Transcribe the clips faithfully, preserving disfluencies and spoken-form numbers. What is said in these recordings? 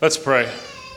Let's pray.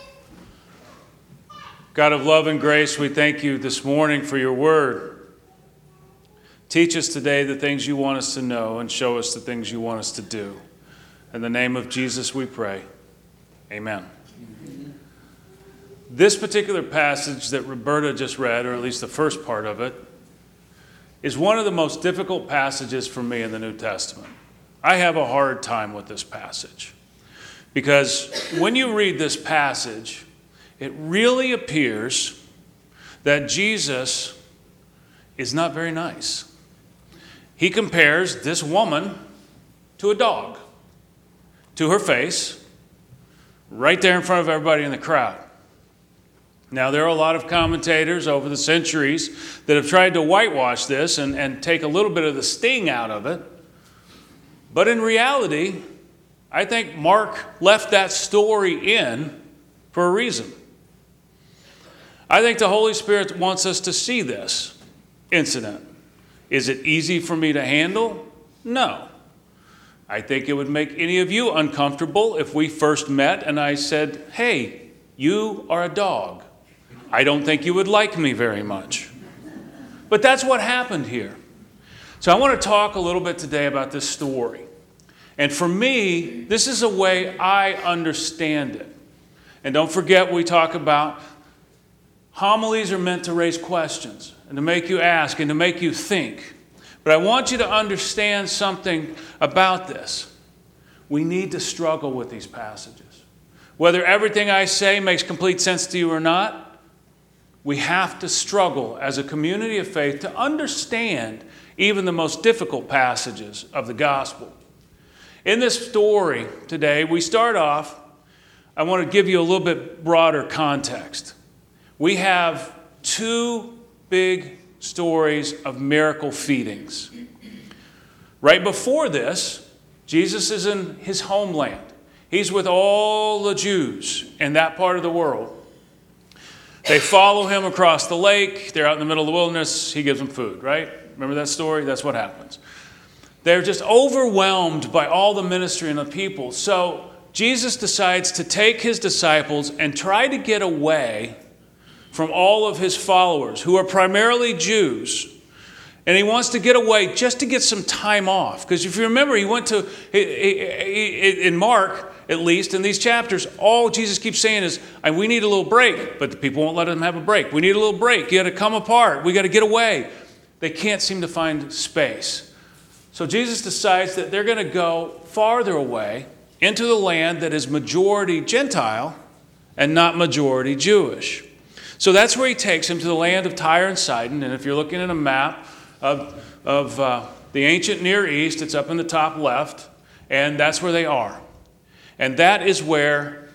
God of love and grace, we thank you this morning for your word. Teach us today the things you want us to know and show us the things you want us to do. In the name of Jesus we pray. Amen. Amen. This particular passage that Roberta just read, or at least the first part of it, is one of the most difficult passages for me in the New Testament. I have a hard time with this passage. Because when you read this passage, it really appears that Jesus is not very nice. He compares this woman to a dog, to her face, right there in front of everybody in the crowd. Now, there are a lot of commentators over the centuries that have tried to whitewash this and, and take a little bit of the sting out of it. But in reality, I think Mark left that story in for a reason. I think the Holy Spirit wants us to see this incident. Is it easy for me to handle? No. I think it would make any of you uncomfortable if we first met and I said, hey, you are a dog. I don't think you would like me very much. But that's what happened here. So I want to talk a little bit today about this story. And for me, this is a way I understand it. And don't forget, we talk about homilies are meant to raise questions and to make you ask and to make you think. But I want you to understand something about this. We need to struggle with these passages. Whether everything I say makes complete sense to you or not, we have to struggle as a community of faith to understand even the most difficult passages of the gospel. In this story today, we start off, I want to give you a little bit broader context. We have two big stories of miracle feedings. Right before this, Jesus is in his homeland. He's with all the Jews in that part of the world. They follow him across the lake. They're out in the middle of the wilderness. He gives them food, right? Remember that story? That's what happens. They're just overwhelmed by all the ministry and the people. So Jesus decides to take his disciples and try to get away from all of his followers, who are primarily Jews. And he wants to get away just to get some time off. Because if you remember, he went to, he, he, he, in Mark, at least, in these chapters, all Jesus keeps saying is, we need a little break. But the people won't let him have a break. We need a little break. You got to come apart. We got to get away. They can't seem to find space. So Jesus decides that they're going to go farther away into the land that is majority Gentile and not majority Jewish. So that's where he takes him, to the land of Tyre and Sidon. And if you're looking at a map of, of uh, the ancient Near East, it's up in the top left, and that's where they are. And that is where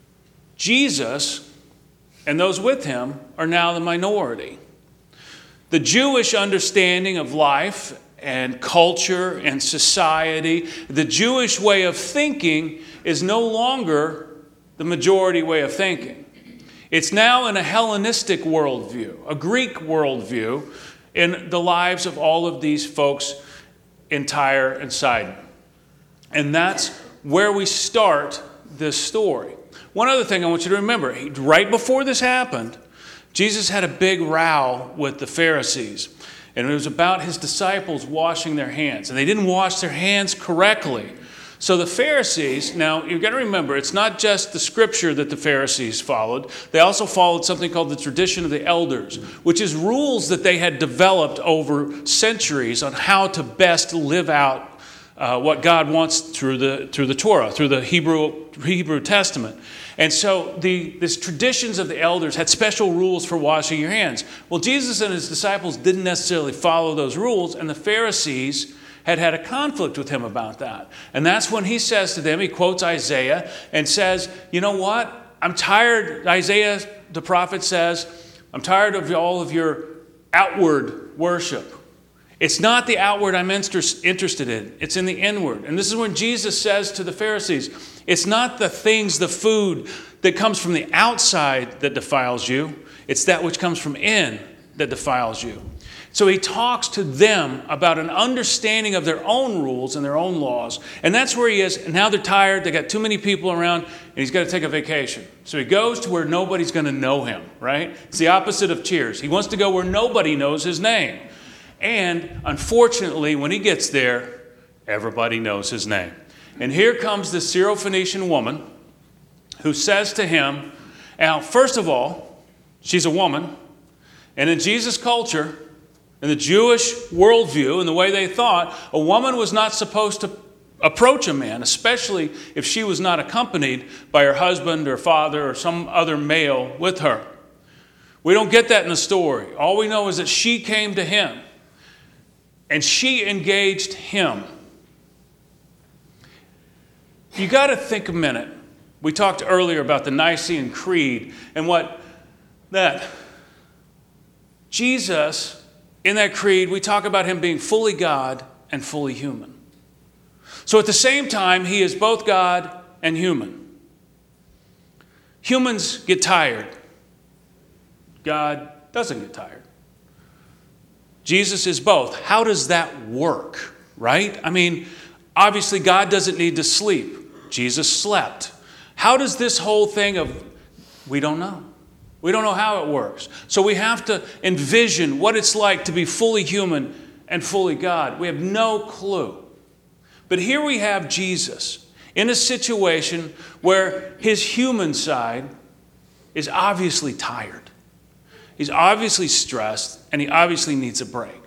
Jesus and those with him are now the minority. The Jewish understanding of life and culture and society, the Jewish way of thinking is no longer the majority way of thinking. It's now in a Hellenistic worldview, a Greek worldview in the lives of all of these folks in Tyre and Sidon. And that's where we start this story. One other thing I want you to remember, right before this happened, Jesus had a big row with the Pharisees. And it was about his disciples washing their hands. And they didn't wash their hands correctly. So the Pharisees, now you've got to remember, it's not just the scripture that the Pharisees followed. They also followed something called the tradition of the elders, which is rules that they had developed over centuries on how to best live out uh, what God wants through the through the Torah, through the Hebrew Hebrew Testament. And so the these traditions of the elders had special rules for washing your hands. Well, Jesus and his disciples didn't necessarily follow those rules, and the Pharisees had had a conflict with him about that. And that's when he says to them, he quotes Isaiah and says, you know what? I'm tired. Isaiah, the prophet, says, I'm tired of all of your outward worship. It's not the outward I'm interested in. It's in the inward. And this is when Jesus says to the Pharisees, it's not the things, the food that comes from the outside that defiles you. It's that which comes from in that defiles you. So he talks to them about an understanding of their own rules and their own laws. And that's where he is. And now they're tired. They got too many people around, and he's got to take a vacation. So he goes to where nobody's going to know him, right? It's the opposite of Cheers. He wants to go where nobody knows his name. And unfortunately, when he gets there, everybody knows his name. And here comes this Syrophoenician woman who says to him, now, first of all, she's a woman. And in Jesus' culture, in the Jewish worldview and the way they thought, a woman was not supposed to approach a man, especially if she was not accompanied by her husband or father or some other male with her. We don't get that in the story. All we know is that she came to him and she engaged him. You got to think a minute. We talked earlier about the Nicene Creed and what that Jesus, in that creed, we talk about him being fully God and fully human. So at the same time, he is both God and human. Humans get tired. God doesn't get tired. Jesus is both. How does that work, right? I mean, obviously God doesn't need to sleep. Jesus slept. How does this whole thing of, we don't know. We don't know how it works. So we have to envision what it's like to be fully human and fully God. We have no clue. But here we have Jesus in a situation where his human side is obviously tired. He's obviously stressed, and he obviously needs a break.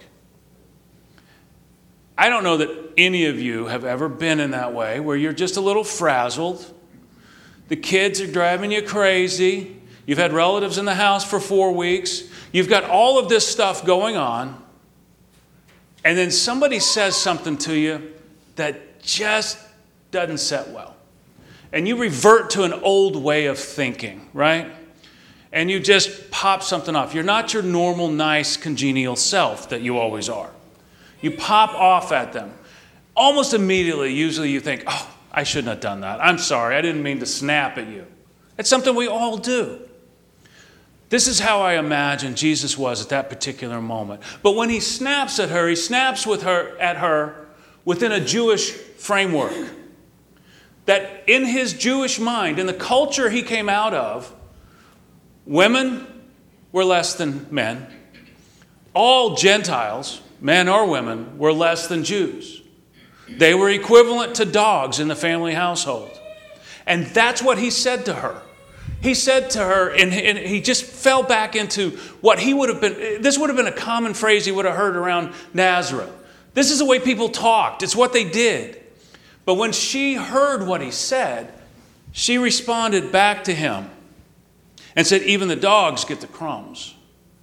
I don't know that any of you have ever been in that way where you're just a little frazzled. The kids are driving you crazy. You've had relatives in the house for four weeks. You've got all of this stuff going on. And then somebody says something to you that just doesn't set well. And you revert to an old way of thinking, right? And you just pop something off. You're not your normal, nice, congenial self that you always are. You pop off at them. Almost immediately, usually you think, oh, I shouldn't have done that. I'm sorry. I didn't mean to snap at you. It's something we all do. This is how I imagine Jesus was at that particular moment. But when he snaps at her, he snaps with her at her within a Jewish framework. That in his Jewish mind, in the culture he came out of, women were less than men. All Gentiles, men or women, were less than Jews. They were equivalent to dogs in the family household. And that's what he said to her. He said to her, and he just fell back into what he would have been, this would have been a common phrase he would have heard around Nazareth. This is the way people talked. It's what they did. But when she heard what he said, she responded back to him and said, even the dogs get the crumbs.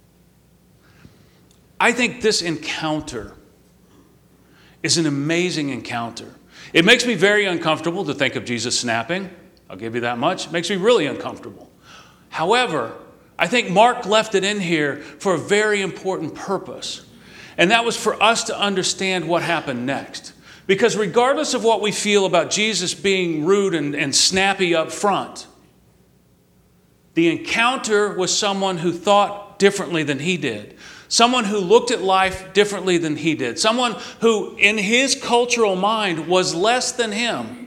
I think this encounter is an amazing encounter. It makes me very uncomfortable to think of Jesus snapping. I'll give you that much. It makes me really uncomfortable. However, I think Mark left it in here for a very important purpose. And that was for us to understand what happened next. Because regardless of what we feel about Jesus being rude and, and snappy up front, the encounter was someone who thought differently than he did. Someone who looked at life differently than he did. Someone who, in his cultural mind, was less than him.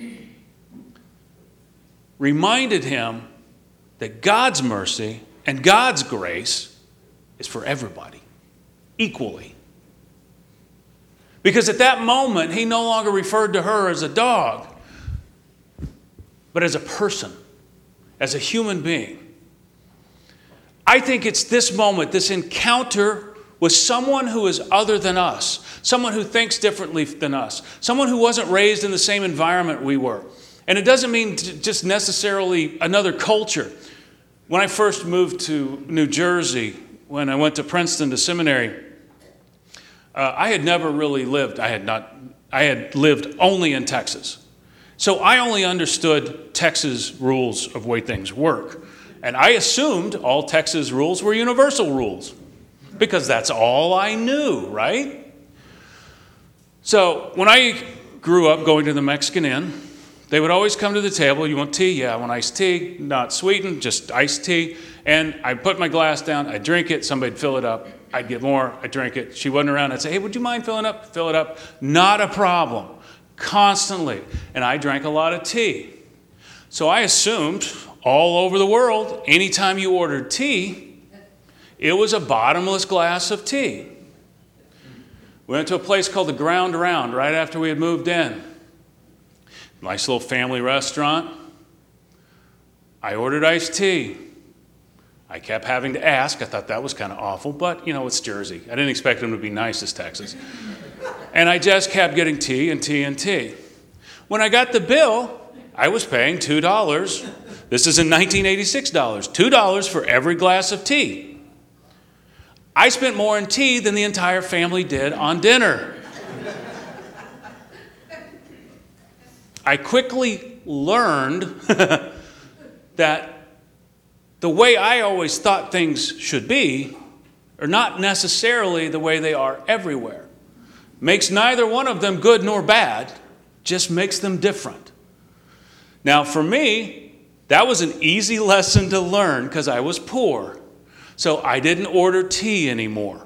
Reminded him that God's mercy and God's grace is for everybody, equally. Because at that moment, he no longer referred to her as a dog, but as a person, as a human being. I think it's this moment, this encounter with someone who is other than us, someone who thinks differently than us, someone who wasn't raised in the same environment we were. And it doesn't mean just necessarily another culture. When I first moved to New Jersey, when I went to Princeton to seminary, uh, I had never really lived. I had not. I had lived only in Texas. So I only understood Texas rules of way things work. And I assumed all Texas rules were universal rules because that's all I knew, right? So when I grew up going to the Mexican Inn, they would always come to the table. You want tea? Yeah, I want iced tea, not sweetened, just iced tea. And I'd put my glass down, I'd drink it, somebody'd fill it up, I'd get more, I'd drink it. She wasn't around, I'd say, hey, would you mind filling up? Fill it up. Not a problem. Constantly. And I drank a lot of tea. So I assumed all over the world, anytime you ordered tea, it was a bottomless glass of tea. We went to a place called the Ground Round right after we had moved in. Nice little family restaurant. I ordered iced tea. I kept having to ask. I thought that was kind of awful, but, you know, it's Jersey. I didn't expect them to be nice as Texas. And I just kept getting tea and tea and tea. When I got the bill, I was paying two dollars. This is in nineteen eighty-six dollars. two dollars for every glass of tea. I spent more on tea than the entire family did on dinner. I quickly learned that the way I always thought things should be are not necessarily the way they are everywhere. Makes neither one of them good nor bad, just makes them different. Now for me, that was an easy lesson to learn because I was poor. So I didn't order tea anymore.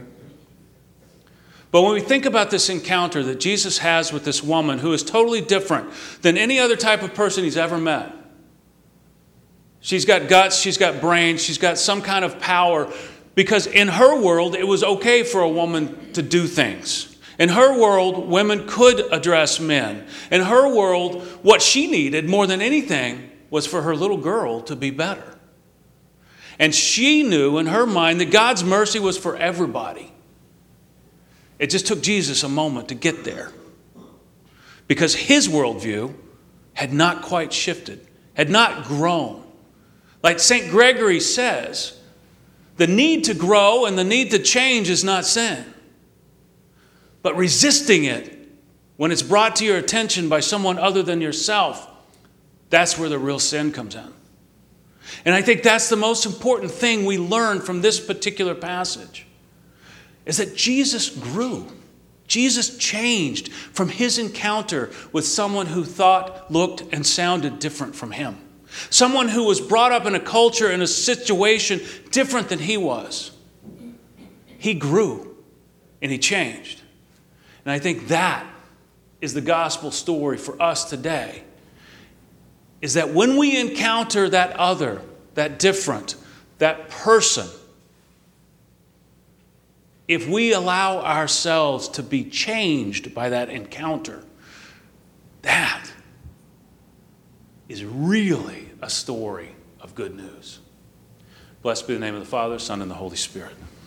But when we think about this encounter that Jesus has with this woman who is totally different than any other type of person he's ever met. She's got guts, she's got brains, she's got some kind of power, because in her world it was okay for a woman to do things. In her world, women could address men. In her world, what she needed more than anything was for her little girl to be better. And she knew in her mind that God's mercy was for everybody. It just took Jesus a moment to get there. Because his worldview had not quite shifted, had not grown. Like Saint Gregory says, the need to grow and the need to change is not sin. But resisting it when it's brought to your attention by someone other than yourself, that's where the real sin comes in. And I think that's the most important thing we learn from this particular passage, is that Jesus grew. Jesus changed from his encounter with someone who thought, looked, and sounded different from him. Someone who was brought up in a culture, in a situation different than he was. He grew and he changed. And I think that is the gospel story for us today. Is that when we encounter that other, that different, that person, if we allow ourselves to be changed by that encounter, that is really a story of good news. Blessed be the name of the Father, Son, and the Holy Spirit.